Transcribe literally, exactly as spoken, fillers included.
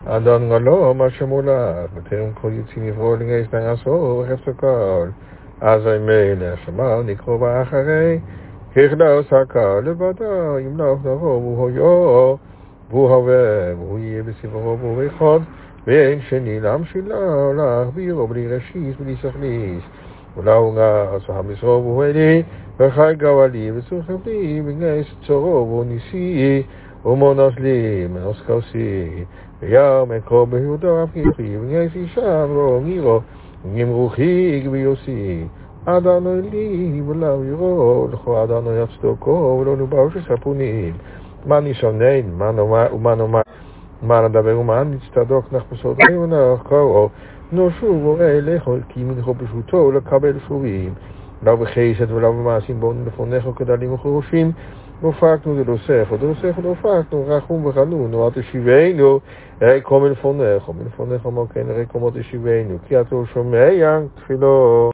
אדון גלו, מה שמולך, בטרם כל יוצאים יבואו לגייס נעשו, חפץ הכל. אז מלך שמר נקרוא באחרי, ככדאו סקה לבדו, אם לא נבוא והוא יו, והוא הווה, והוא יהיה בסברו והוא אחד, ואין שני להמשילה, לך בירו בלי רשיס בלי סכניס. ולאו גס והמסרו והוא אלי, וחי גואלי וצורך בלי, וגייס צורו והוא ניסי, ומונס לי, מנוס כוסי, ויאר מקרו ביהודו הפגיחי, וגייס אישה ורונגירו, וגמרוכי גביוסי, אדנו לי ולאו ירו, לכו אדנו יצדוקו, ולא נובר שספונים. מה נשונן, מה נאמר, ומה נאמר, מה נדבר ומה נצטדוק נחפשות ונח קראו, נושוב וראה לכו, כי מנחו פשוטו לקבל שובים, לא בחסד ולא במעשים בונים לפונך וכדלים וחרושים, נופקנו דלוסך ודלוסך ונופקנו, רחום וחנון, נועד תשיבנו, ראי קום מלפונך, ומלפונך אמר כן, ראי קומו תשיבנו, כי אתה שומע תפילו.